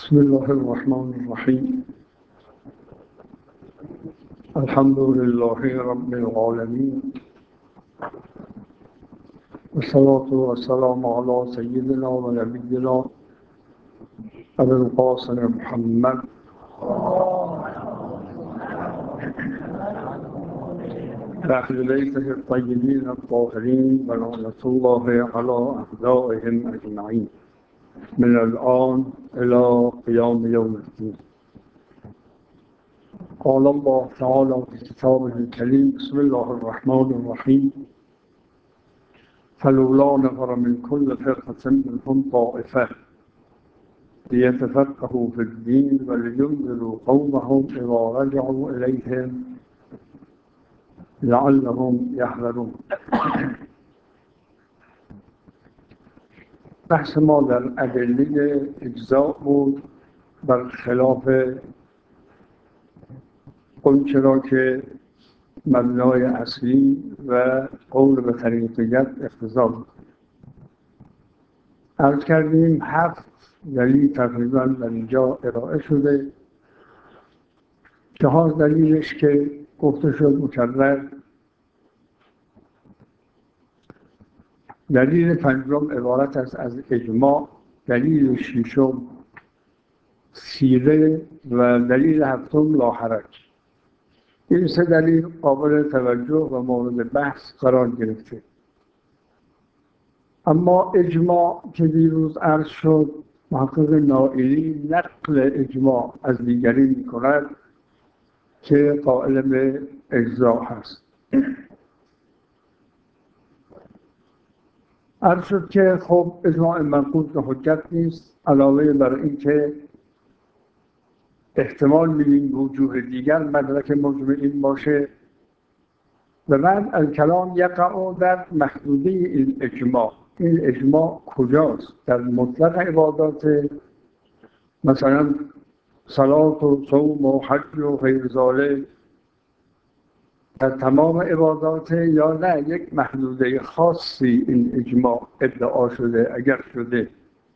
بسم الله الرحمن الرحيم. الحمد لله رب العالمين، والصلاة والسلام على سيدنا ونبينا أبي القاسم محمد أهل بيته الطيبين الطاهرين، ولعنة الله على أعدائهم أجمعين من الآن إلى قيام يوم الدين. قال الله تعالى في كتابه الكريم: بسم الله الرحمن الرحيم. فلولا نفر من كل فرقة منهم طائفة ليتفقهوا في الدين ولينذروا قومهم إذا رجعوا إليهم لعلهم يحذرون. بحث ما در ادله اجزاء بود، برخلاف اونچه را که مبنای اصلی و قول به طریقیت اقتضا بود. عرض کردیم 7 دلیل تقریبا در اینجا ارائه شده. 4 دلیلش که گفته شد مکرر. دلیل 5 عبارت است از اجماع، دلیل 6 سیره و دلیل 7 لاحرج. این 3 دلیل قابل توجه و مورد بحث قرار گرفته. اما اجماع که دیروز عرض شد، محقق نائلی نقل اجماع از دیگری می‌کند که قائل به اجزا هست. عرض شد که خب اجماع منقول به حجت نیست، علاوه بر این که احتمال می‌دیم وجوه دیگر مدرک مجمعین باشه و بعد الکلام یقع در محدوده این اجماع. این اجماع کجاست؟ در مطلق عبادات، مثلا صلات و صوم و حج و غیر ذالک، در تمام عبادات، یا نه یک محدوده خاصی این اجماع ادعا شده؟ اگر شده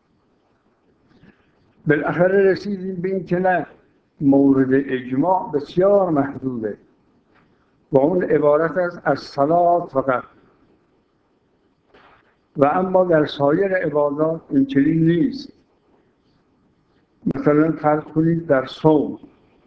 بالاخره رسیدیم به این که نه، مورد اجماع بسیار محدوده و اون عبارت است از صلات فقط. و اما در سایر عبادات این چنین نیست. مثلا فرض کنید در صوم،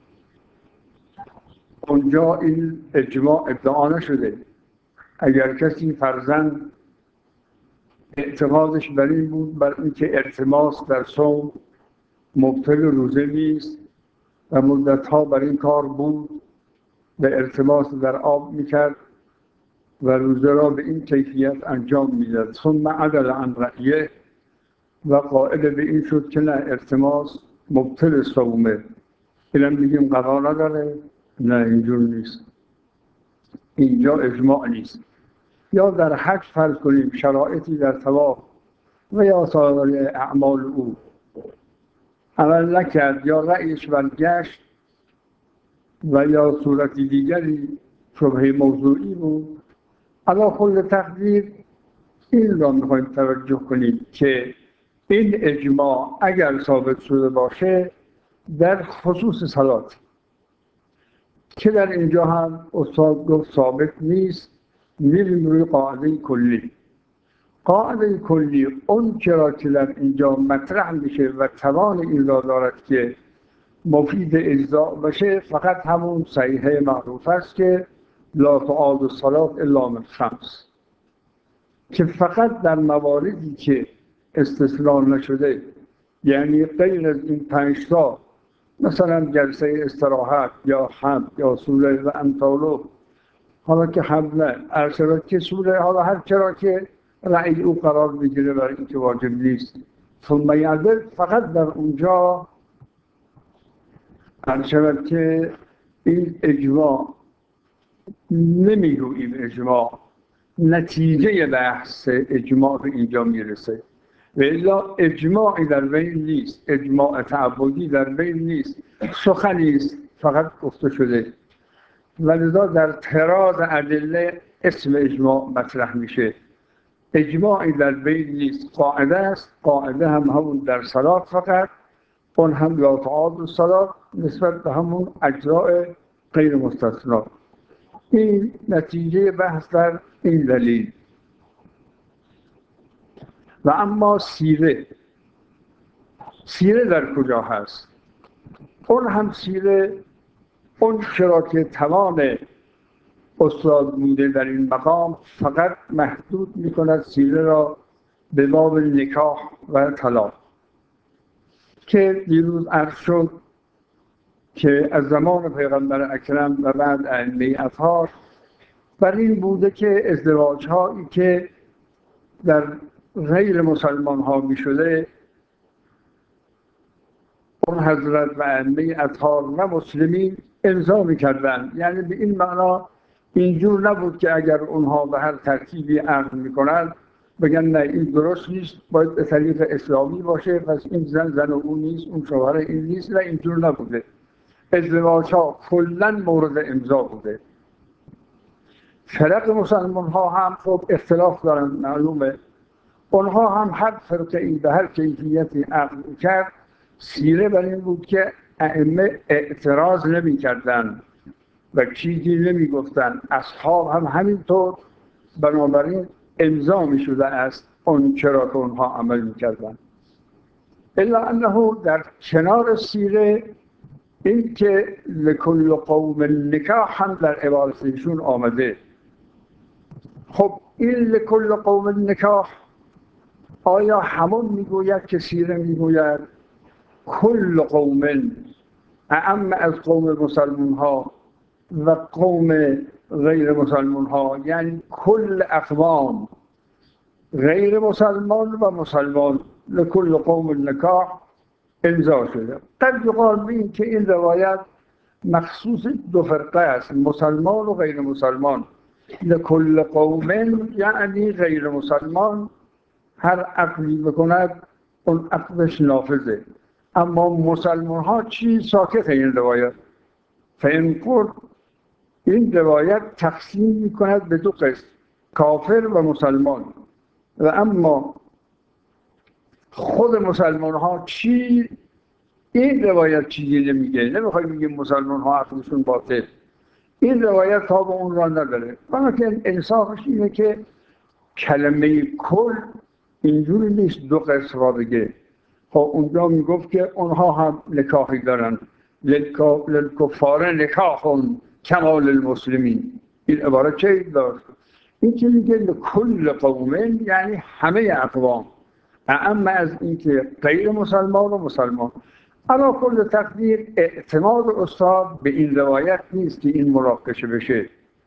اونجا این اجماع ادعا نشده. اگر کسی فرضاً اعتقادش بر این بود، بر اینکه التماس در صوم مبطل روزه نیست و مدتها بر این کار بود و التماس در آب میکرد و روزه را به این کیفیت انجام میداد، ثم عدل عن رأیه و قائل به این شد که نه، التماس مبطل صومه، اینم میگیم قضا نداره. نه، اینجور نیست، اینجا اجماع نیست. یا در حج فرض کنیم شرایطی در طواف و یا سایر اعمال او عمل نکرد یا رأیش برگشت و یا صورتی دیگری شبهه موضوعی بود، علی کل تقدیر این را میخوایم توجه کنیم که این اجماع اگر ثابت شده باشه در خصوص صلات، که در اینجا هم استاد گفت ثابت نیست، میریم روی قاعده کلی. قاعده کلی اون چرا که در اینجا مطرح میشه و توان این را دارد که مفید اجزاء باشه، فقط همون صحیحه معروف است که لا تعاد الصلاة الا من 5، که فقط در مواردی که استثناء نشده، یعنی غیر از این 5 تا، مثلا جلسه استراحت یا حمد یا سوره و امثاله، حالا که حمد نه، ارشد که سوره، حالا هر چرا که رأی او قرار بگیره برای اینکه واجب نیست، ثم یعدل، فقط در اونجا ارشد که این اجماع نمیگوییم اجماع، نتیجه بحث اجماع به اینجا میرسه. و الا اجماعی در بین نیست، اجماع تعبدی در بین نیست، سخنی است فقط گفته شده. ولذا در طراز ادله اسم اجماع مطرح میشه. اجماعی در بین نیست، قاعده است. قاعده هم همون در صلات فقط اون هم لا تعاد الصلاة نسبت به همون اجزاء غیر مستثنا. این نتیجه بحث در این دلیل. و اما سیره در کجا هست؟ اون هم سیره اون چرا که توان استاد بوده در این مقام فقط محدود می‌کند سیره را به باب نکاح و طلاق که دیروز عرض شد که از زمان پیغمبر اکرم و بعد ائمه اطهار بر این بوده که ازدواج هایی که در غیر مسلمان ها می شده اون حضرت و ائمه اطهار و مسلمین امضا می کردن. یعنی به این معنا اینجور نبود که اگر اونها به هر ترتیبی عقد می کنند بگن نه این درست نیست، باید به طریق اسلامی باشه، پس این زن و اون نیست، اون شوهر این نیست. نه، اینجور نبوده. ازدواج ها کلا مورد امضا بوده. فرق مسلمان ها هم خب اختلاف دارن، معلومه. اونها هم هر فرقه ای به هر کیفیتی عقد کرد، سیره بر این بود که ائمه اعتراض نمی کردن و چیزی نمی گفتن. اصحاب هم همینطور، بنابراین امضا می شده است اون چرا که اونها عمل می کردن. الا انه در کنار سیره این که لکل قوم نکاح هم در عبارتشون آمده. خب این لکل قوم نکاح آیا همون میگوید که سیره میگوید کل قوم اعم از قوم مسلمان ها و قوم غیر مسلمان ها، یعنی کل اقوام غیر مسلمان و مسلمان لکل قوم نکاح امضا شده؟ قد یقال بین که این روایت مخصوص دو فرقه است، مسلمان و غیر مسلمان. لکل قوم یعنی غیر مسلمان هر عقلی بکند اون عقدش نافذه، اما مسلمان ها چی؟ ساکت این روایت. فانقر این روایت تقسیم میکند به دو قسم، کافر و مسلمان. و اما خود مسلمان ها چی؟ این روایت چیزی نمیگه. نمیخوای بگیم مسلمان ها عقلشون باطل، این روایت تا به اون را نداره. ولیکن انصافش اینه که کلمه کل اینجوری نیست دو قسم را بگه. خب اونجا میگفت که اونها هم نکاحی دارن، للکفار نکاحون کمال المسلمین. این عبارت چه داشت؟ این که میگه لکل قومن یعنی همه اقوام، اعم از این که غیر مسلمان و مسلمان. علا کل تقدیر اعتماد استاد به این روایت نیست که این مناقشه بشه،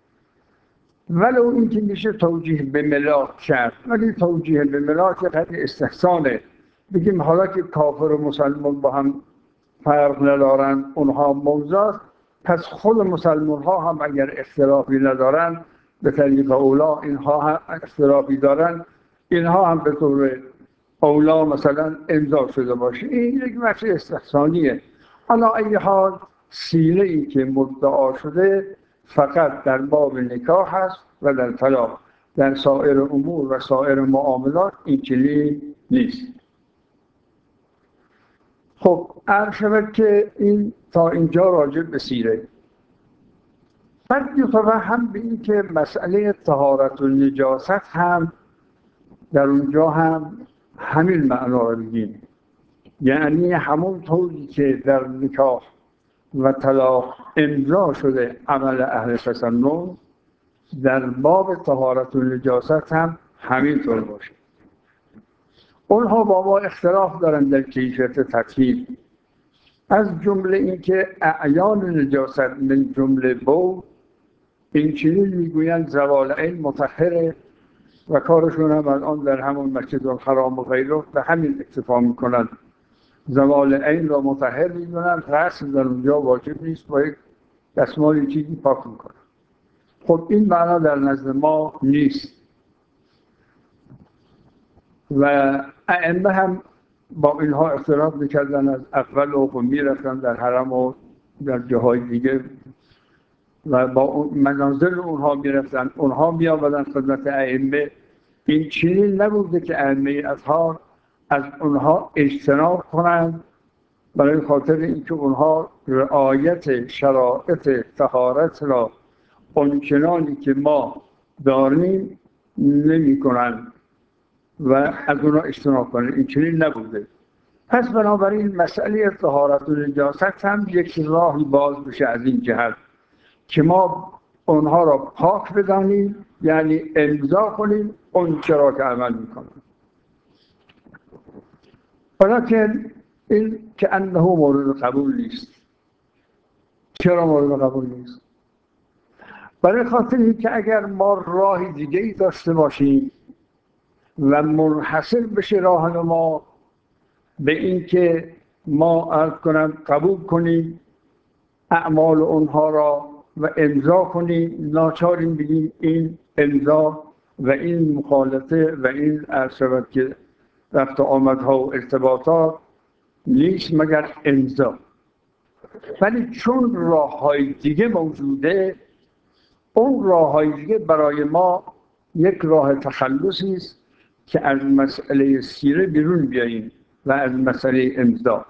ولو این که میشه توجیه به ملاک کرد، ولی توجیه به ملاک خیلی استحسانه. بگیم حالا که کافر و مسلمان با هم فرق ندارن، اونها موضوع، پس خود مسلمان ها هم اگر اختلافی ندارن به طریق اولا اینها هم اختلافی دارن، اینها هم به طور اولا مثلا امضا شده باشه. این یک وجه استحسانیه. حالا ای حال سیره ای که مدعا شده فقط در باب نکاح هست و در طلاق. در سایر امور و سایر معاملات این چنین نیست. خب عرض شود که این تا اینجا راجع به سیره. بعد یتوهم به این که مسئله طهارت و نجاست هم در اونجا هم همین معنا رو بگیم، یعنی همون طوری که در نکاح و طلاق امضا شده عمل اهل تسنن، در باب طهارت و نجاست هم همینطور باشه. اونها با ما اختلاف دارن در کیفیت تطهیر، از جمله اینکه اعیان نجاست من جمله بول این چنین میگویند زوال عین مطهره و کارشون هم الان در همون مسجد الحرام و غیره به همین اکتفا میکنند. زوال عین را مطهر میدونن، غسل در اونجا واجب نیست، باید دستمال چیزی پاک میکنن. خب این معنا در نزد ما نیست و ائمه هم با اینها اختلاف میکردن، از اول و میرفتن در حرم و در جاهای دیگه و با منازل اونها میرفتن، اونها میآمدن خدمت ائمه. این چنین نبوده که ائمه اطهار از اونها اجتناب کنند برای خاطر اینکه اونها رعایت شرایط طهارت را اونچنانی که ما داریم نمی کنند و از اونها اجتناب کنند. این چنین نبوده. پس بنابراین مسئله طهارت و نجاست هم یک راهی باز بشه از این جهت که ما اونها را پاک بدانیم، یعنی امضا کنیم اون چرا که عمل میکنیم. ولیکن این که انه مورد قبول نیست. چرا مورد قبول نیست؟ برای خاطر این که اگر ما راه دیگه‌ای داشته باشیم و منحصر بشه راه ما به این که ما قبول کنیم اعمال اونها را و امضا کنیم، ناچاریم بگیم این امضا و این مخالطه و این ارشبت که رفت آمدها و ارتباطات نیست مگر امضا. ولی چون راه های دیگه موجوده، اون راه های دیگه برای ما یک راه تخلصی است که از مسئله سیره بیرون بیاییم و از مسئله امضا.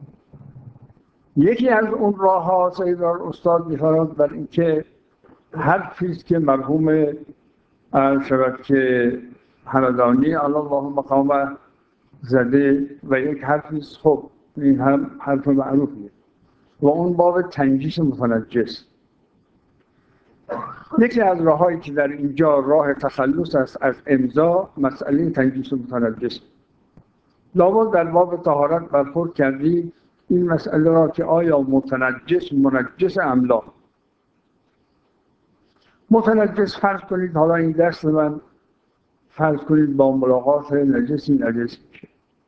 یکی از اون راه ها سیدار استاد می‌فرماید بر اینکه هر چیز که مرحوم شود که همدانی الله مقامه زده و یک حرفیست، خب این هم حرف معروفیه و اون باب تنجیس متنجس. یکی از راه‌هایی که در اینجا راه تخلص است از امضا مسئله تنجیس متنجس. لابد در باب طهارت برخورد کردی این مسئله را که آیا متنجس منجس ام لا. متنجس فرض کنید حالا این دست من فرض کنید با ملاقات نجسی نجس میشه.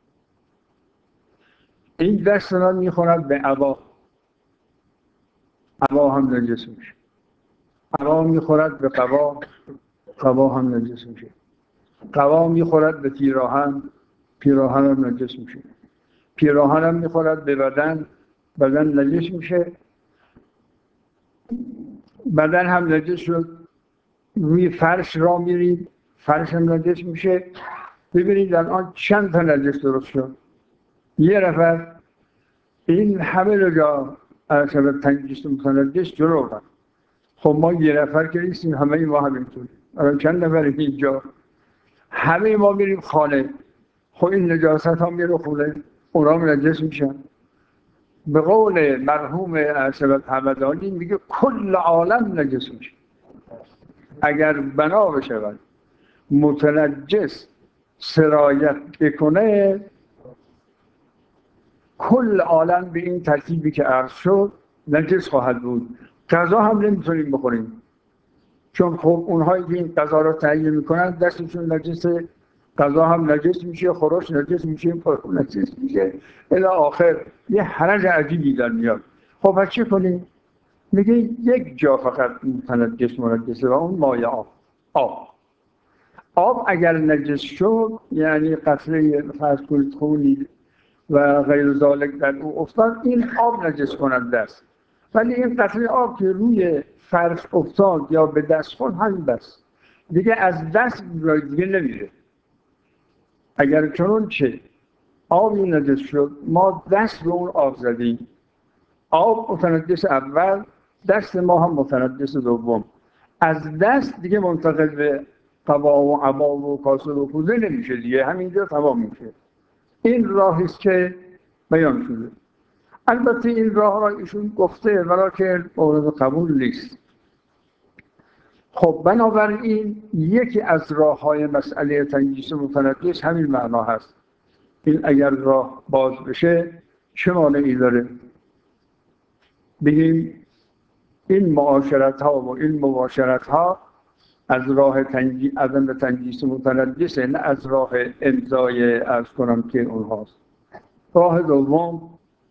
این دست من میخورد به عبا، عبا هم نجس میشه. عبا میخورد به قبا، قبا هم نجس میشه. قبا میخورد به پیراهن، پیراهن هم نجس میشه. پیراهن هم میخورد به بدن، بدن نجس میشه. بدن هم نجس شد، روی فرش را میرید، فرش هم نجس میشه. ببینید الان چند تا نجس درست شد. یه نفر این همه رجا سبب تنجیس متنجس جلو رفت. خب ما یه نفر که نیستیم، همه ما همینطور. الان چند نفر اینجا همه ما میریم خانه، خب این نجاست ها میره خونه، اونا هم نجس میشن. به قول مرحوم سبب همدانی میگه کل عالم نجس میشه. اگر بنا بشود متنجس سرایت بکنه، کل عالم به این ترتیبی که عرض شد نجس خواهد بود. غذا هم نمیتونیم بخوریم، چون خب اونهایی که این غذا را تهیه میکنن دستشون نجسه، غذا هم نجس میشه، خورش نجس میشه، پرخون نجس میشه، الی آخر یه حرج عجیبی در میاد. خب پس چه کنیم؟ میگه یک جا فقط متنجس منجسه و اون مایه آب. آب اگر نجس شد، یعنی قطره فرض کنید خونی و غیر ذالک در او افتاد، این آب نجس کننده است. ولی این قطره آب که روی فرش افتاد یا به دست خورد، همین بس دیگه از دست دیگه نمیره. اگر چنون چه آبی نجس شد، ما دست به اون آب زدیم، آب متنجس اول، دست ما هم متنجس دوم، از دست دیگه منتقل به قبا و عبا و کاسه و کوزه نمیشه دیگه، همینجا تمام میشه. این راهی است که بیان شده. البته این راه را ایشون گفته ولیکن مورد قبول نیست. خب بنابراین یکی از راه‌های مسئله تنجیس متنجس همین معنا هست. این اگر راه باز بشه چه مانعی داره؟ بگیم این معاشرت ها و این مباشرت ها از راه تنجیس متنجس، نه از راه امضای عرض کنم که اونهاست. راه دوم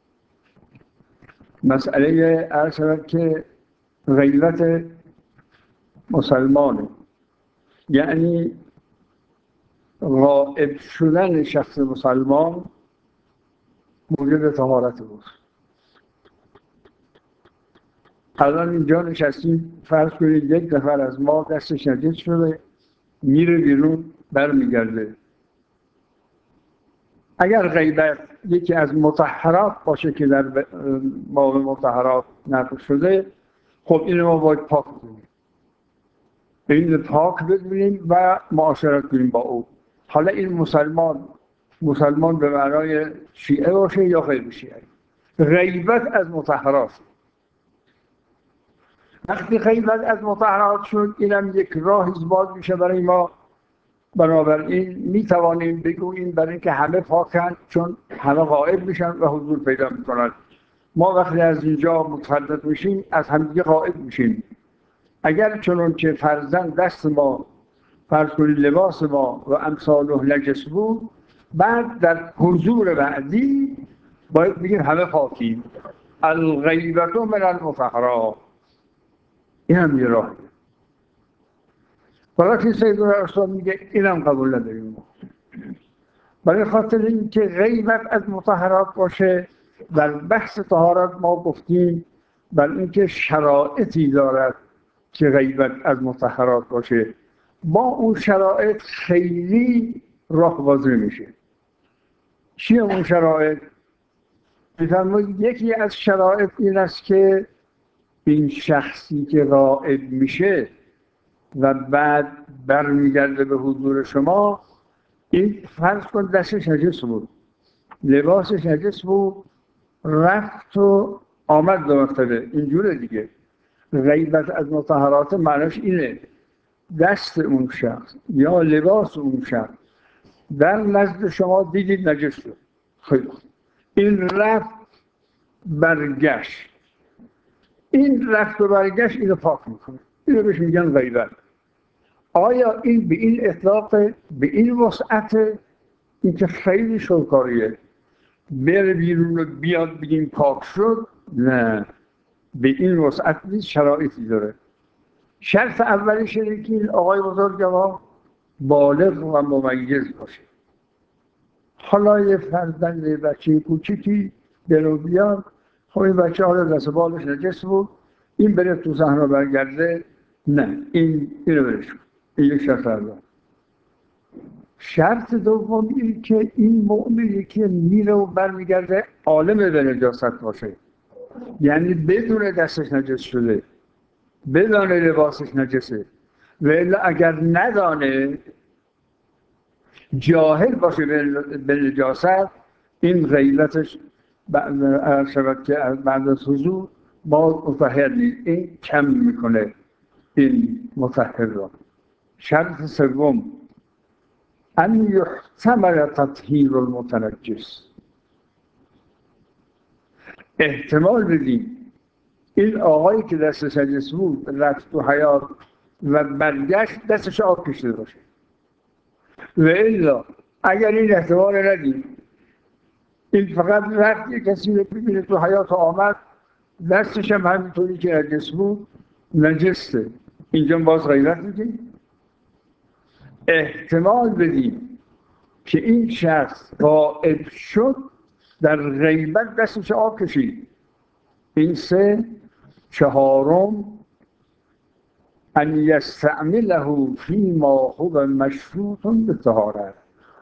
مسئله عرض شود که غیرت مسلمانه، یعنی غائب شدن شخص مسلمان موجب طهارت بود. الان اینجا نشستیم، فرض کنید یک نفر از ما دستش نجس شده، میره بیرون برمیگرده. اگر غیبت یکی از مطهرات باشه که در باب مطهرات نقل شده، خب اینو ما باید پاک کنیم، این پاک بدونیم و معاشرت کنیم با او. حالا این مسلمان به معنای شیعه باشه یا غیر شیعه، غیبت از مطهرات. وقتی غیبت از مطهرات شد، اینم یک راهی باز میشه برای ما. بنابراین میتوانیم بگوییم برای اینکه همه پاکن، چون همه غائب میشن و حضور پیدا میکنن. ما وقتی از اینجا متفرد میشیم از همدیگه غائب میشیم. اگر چنون که فرزن دست ما، فرض کنید لباس ما و امثاله نجس بود، بعد در حضور بعدی باید بگیم همه پاکیم. الغیبت من المطهرات. این هم یه راهی. وقتی سیدنا ارسال میگه اینم قبول نداریم. برای خاطر اینکه غیبت از مطهرات باشه، در بحث طهارت ما گفتیم بر اینکه شرایطی دارد که غیبت از مطهرات باشه، با اون شرایط خیلی راه باز نمیشه. چیه اون شرایط؟ میفرمایید یکی از شرایط این است که این شخصی که غائب میشه و بعد برمیگرده به حضور شما، این فرض کن دستش نجس بود، لباسش نجس بود، رفت و آمد به مکتبه، اینجوره دیگه. غیبت از مطهرات معناش اینه، دست اون شخص یا لباس اون شخص در نزد شما دیدید نجس شد، خیلی خوب، این رفت برگشت، این رفت و برگشت اینو پاک میکنه، اینو بهش میگن غیبت. آیا این به این اطلاق، به این وسعت، این که خیلی شوکاریه بره بیرون و بیاد بگیم پاک شد؟ نه، به این وسعت نیست، شرایطی داره. شرط اولیش اینه که این آقای بزرگوار بالغ و ممیز باشه. حالا یه فرزند بچه کوچیکی برو بیاد، خب این بچه حالا دست بالش نجس بود، این بره تو صحرا برگرده، نه، اینو برش کن. این یک شرط اول. شرط دوم اینه که این مؤمنی که میره و برمیگرده عالم به نجاست باشه، یعنی بدون دستش نجس شده، بدون لباسش نجسه. ولی اگر ندانه، جاهل باشه به نجاست، این غیبتش شود که بعد از حضور باز مطهر نیست، این کم میکنه این مطهر را. شرط سوم ان یحتمل تطهیر المتنجس، احتمال بدیم این آقایی که دستش نجس بود رفت تو حیات و برگشت دستش آب کشیده باشه. و الا اگر این احتمال ندیم، این فقط رفت یک کسی رو ببینه تو حیات آمد دستش هم همینطوری که نجس بود نجسته، اینجا باز غیبت میگیم. احتمال بدیم که این شخص غائب شد، در غیبت دستش آب کشید. این سه. چهارم ان یستعمله فیما هو مشروط بالطهارة،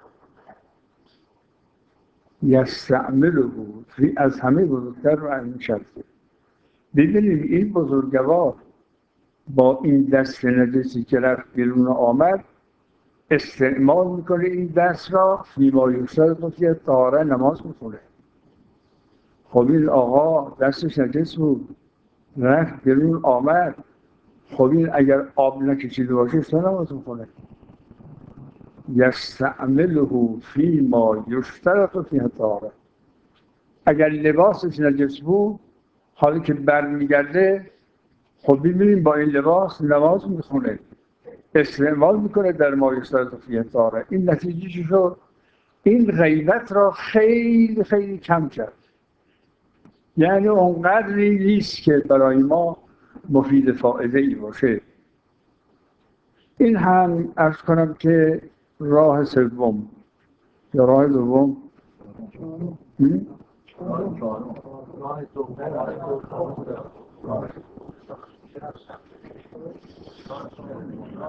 یستعمله فی، از همه بزرگتر و این شرطه. ببینیم این بزرگوار با این دست نجسی که رفت بیرون آمد استعمال میکنه این دست را فیما یشترط فی الطهارة، نماز میخونه. خب این آقا دستش نجس بود رفت بیرون آمد، خب این اگر آب نکشیده باشه چطور نماز میخونه؟ یستعمله فیما یشترط فی الطهارة. اگر لباسش نجس بود، حالی که برمیگرده خب ببینیم با این لباس نماز میخونه، استعمال میکنه در ما یشترط فی الطهارة. این نتیجه چی شد؟ این غیبت را خیلی خیلی کم کرد، یعنی اونقدری نیست که برای ما مفید فائده ای باشه. این هم عرض کنم که راه سوم یا راه دوم.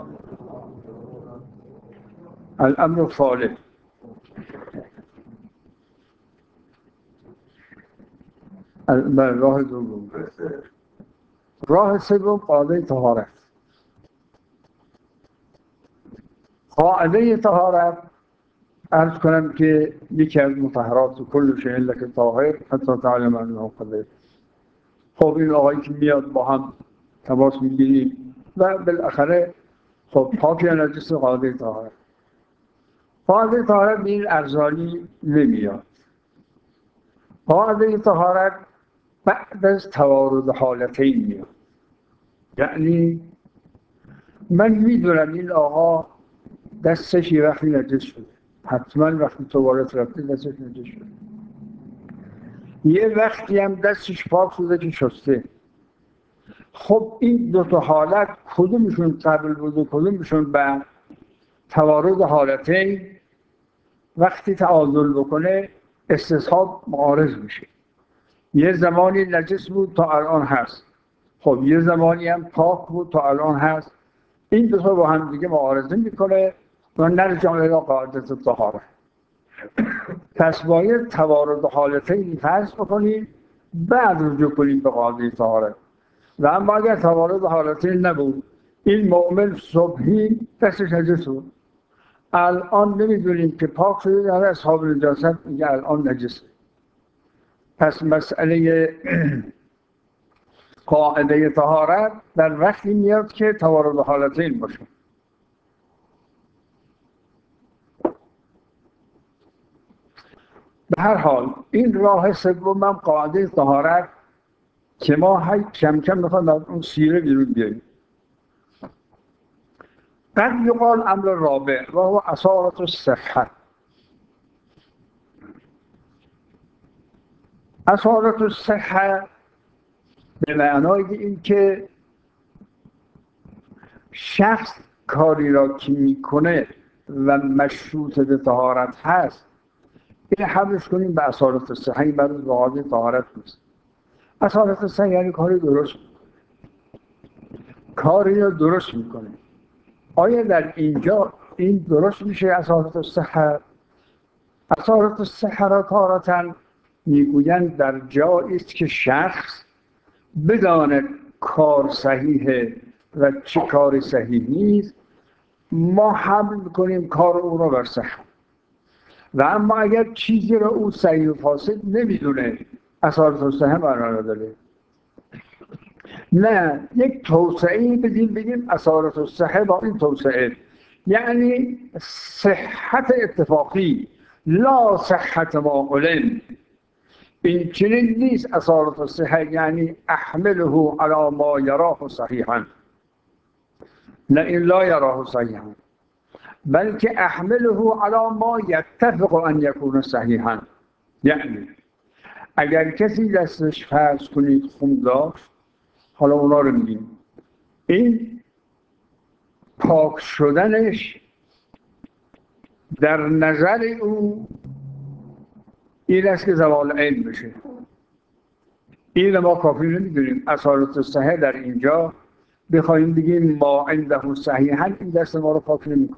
الامر الثالث راه دوم. راه سوم قاعده طهارت. قاعده طهارت عرض کنم که یکی از مطهرات کل شیء لک طاهر حتی تعلم انه قدر. خب این آقایی که میاد با هم تماس میگیریم و بالاخره خب پاک یا نجس قاعده طهارت. قاعده طهارت به این ارزانی نمیاد. قاعده طهارت بعد از توارد حالتین میاد. یعنی من میدونم این آقا دستش یه وقتی نجس شده، حتما وقتی توالت رفته دستش نجس شده، یه وقتی هم دستش پاک شده که شسته. خب این دو تا حالت کدومشون قبل بود و کدومشون بعد؟ توارد حالتین وقتی تعادل بکنه استصحاب معارض میشه. یه زمانی نجس بود تا الان هست، خب یه زمانی هم پاک بود تا الان هست. این دو تا با هم دیگه معارضه میکنه و نرجع الی قاعده طهارت. پس باید توارد حالتین فرض بکنیم بعد رجوع کنیم به قاعده طهارت. و اما اگر توارد حالتین نبود، این مؤمن صبحی دستش نجس بود، الان نمیدونیم که پاک شده یا اصحاب نجاست میگه الان نجسه. پس مسئله قاعده طهارت در وقتی میاد که توارد حالتین باشه. به هر حال این راه سوم هم قاعده طهارت که ما کم کم میخوایم از اون سیره بیرون بیاییم. قد یقال امر رابع و هو اصالت الصحه. اصالت الصحه به معنای این که شخص کاری را که میکنه و مشروط به طهارت هست، این حملش کنیم به اصالت الصحه. این برای قاعده طهارت نیست. اصالت الصحه یعنی کاری درست، کاری را درست میکنه. آیا در اینجا این درست میشه اصالت الصحه؟ اصالت الصحه را تارةً میگویند در جایی است که شخص بداند کار صحیحه و چه کار صحیح نیست، ما حمل میکنیم کار او را بر صحت. و اما اگر چیزی را او صحیح و فاسد نمیدونه، اصالت الصحه معنا نداره. نه، یک توسعه بدیم بگیم اصالت الصحه با این توسعه، یعنی صحت اتفاقی، لا صحت ما علم. این چنین نیست اصالت الصحه یعنی احمله علی ما یراه صحیحا، نه این لا یراه صحیحا، بلکه احمله علی ما یتفق ان یکون صحیحا. یعنی اگر کسی دستش فرض کنید خون داشت، حالا اونا رو میگیم، این پاک شدنش در نظر او این است که زوال علم بشه. این ما کافی نمیدونیم. اصالت الصحه در اینجا بخوایم بگیم ما عنده صحیحا، این دست ما رو پاک نمیکنه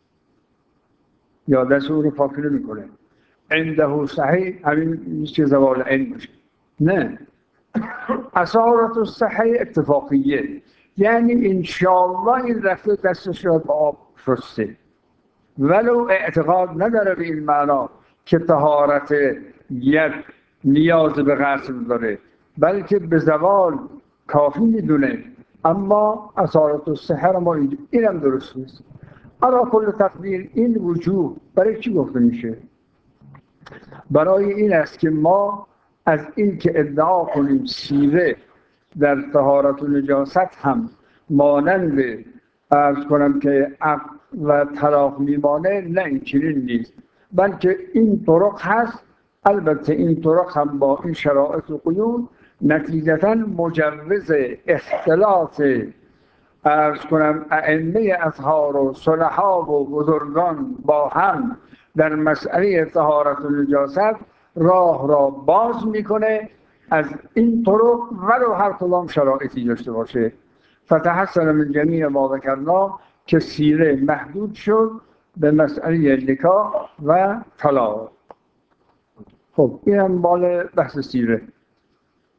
یا دست او رو پاک نمیکنه. عنده صحیح همین نیست که زوال علم بشه. نه، اصالت الصحه اتفاقیه، یعنی انشاءالله این رفته دستش را به آب شسته، ولو اعتقاد نداره به این معنا که طهارت ید نیاز به غسل داره، بلکه به زوال کافی میدونه. اما اصالت الصحه را ما اینم درست نیست. علی کل تقدیر این وجوه برای چی گفته میشه؟ برای این است که ما از این که ادعا کنیم سیره در طهارت و نجاست هم مانند عرض کنم که عقل و طلاق میمانه، نه این چنین نیست، بلکه این طرق هست. البته این طرق هم با این شرایط و قیود نتیجتاً مجوز اختلاط عرض کنم ائمه اطهار و صلحا و بزرگان با هم در مسئله طهارت و نجاست راه را باز میکنه از این طرق، ولو هر کدام شرایطی داشته باشه. فتحسن من جمیع ما ذکرنا که سیره محدود شد به مسئله نکاح و طلاق. خب این هم مال بحث سیره.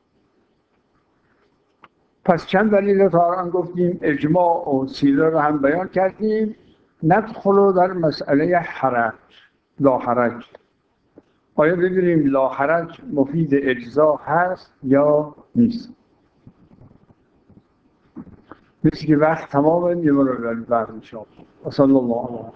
پس چند دلیل طارئا گفتیم، اجماع و سیره رو هم بیان کردیم. ندخل در مسئله حرج، لا حرج. آیا ببینیم لا حرج مفید اجزا هست یا نیست؟ مثل که وقت تمامه، میمونه بعد انشاءالله. و صلی الله علیه